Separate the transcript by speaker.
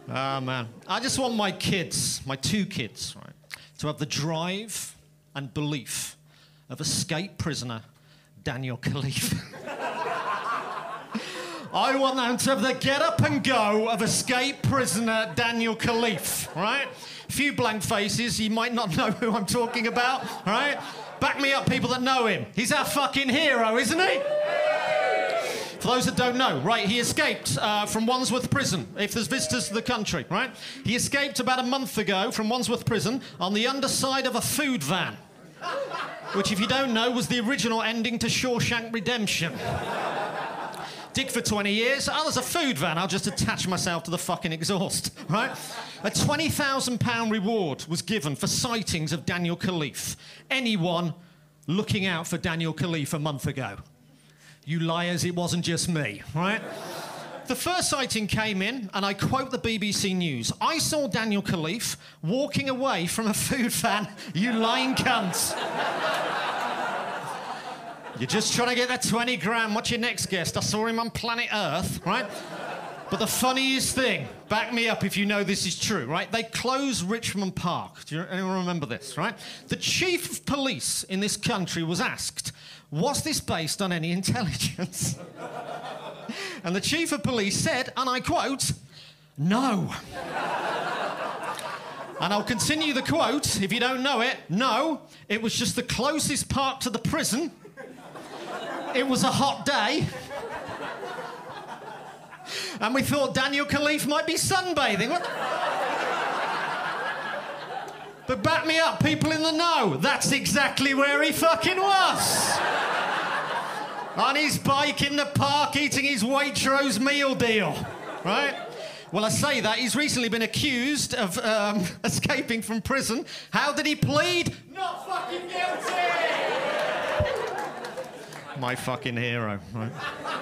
Speaker 1: Ah, man. I just want my kids, my two kids, right, to have the drive and belief of escaped prisoner Daniel Khalif. I want them to have the get up and go of escaped prisoner Daniel Khalif, right? A few blank faces, you might not know who I'm talking about, right? Back me up, people that know him. He's our fucking hero, isn't he? For those that don't know, right, he escaped from Wandsworth Prison, if there's visitors to the country, right? He escaped about a month ago from Wandsworth Prison on the underside of a food van, which, if you don't know, was the original ending to Shawshank Redemption. Dig for 20 years. Oh, there's a food van. I'll just attach myself to the fucking exhaust, right? A £20,000 reward was given for sightings of Daniel Khalif. Anyone looking out for Daniel Khalif a month ago. You liars, it wasn't just me, right? The first sighting came in, and I quote the BBC News. I saw Daniel Khalif walking away from a food van, you lying cunts. You're just trying to get that 20 grand. What's your next guest? I saw him on planet Earth, right? But the funniest thing, back me up if you know this is true, right? They closed Richmond Park. Do anyone remember this, right? The chief of police in this country was asked, was this based on any intelligence? And the chief of police said, and I quote, no. And I'll continue the quote, if you don't know it, no, it was just the closest park to the prison. It was a hot day. And we thought Daniel Khalif might be sunbathing. What? But back me up, people in the know. That's exactly where he fucking was. On his bike in the park, eating his Waitrose meal deal, right? Well, I say that. He's recently been accused of escaping from prison. How did he plead? Not fucking guilty! My fucking hero, right?